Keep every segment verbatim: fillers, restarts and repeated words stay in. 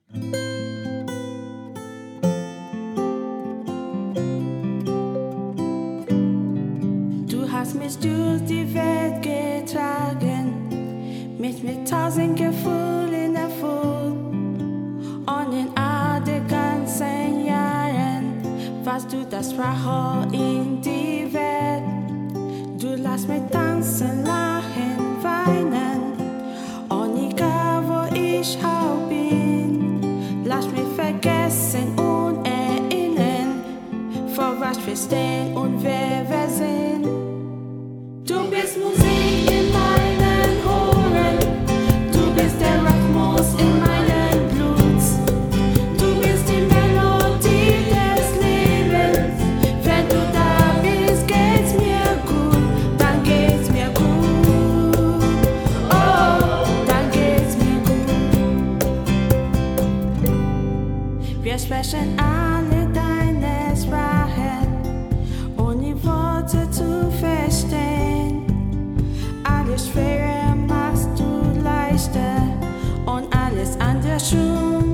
Du hast mich durch die Welt getragen, mich mit tausend Gefühlen erfüllt. Und in all den ganzen Jahren warst du das Sprachrohr in die Welt. Du lässt mich tanzen, lachen, weinen. Und egal wo ich auch bin, lass mich vergessen und erinnern, vor was wir stehen und wer wir sind. Du bist Musik in meinen Ohren, du bist der Rhythmus in meinem Blut. Du bist die Melodie des Lebens, wenn du da bist, geht's mir gut, dann geht's mir gut. Oh, dann geht's mir gut. Wir sprechen alle deine Sprachen, ohne Worte zu verstehen. Alles Schwere machst du leichter und alles andere schon.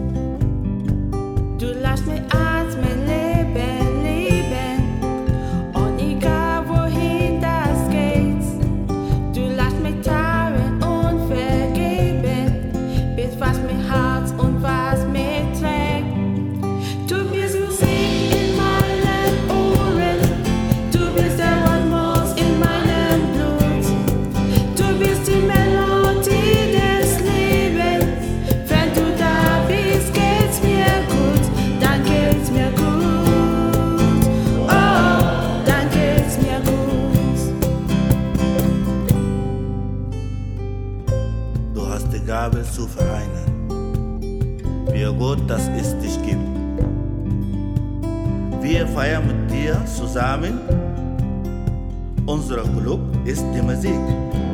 Du lässt mich atmen, leben, leben. Und egal wohin das geht, du lässt mich trauern und vergeben, bis was mir hart und was mir trägt. Du bist Musik in meinen Ohren, du bist der Rhythmus in meinem Blut. Du bist die Melodie des Lebens, wenn du da bist, geht's mir gut, dann geht's mir gut. Oh, dann geht's mir gut. Du hast die Gabe zu vereinen, wie Gott das es dich gibt. Wir feiern mit dir zusammen. Unser Club ist die Musik.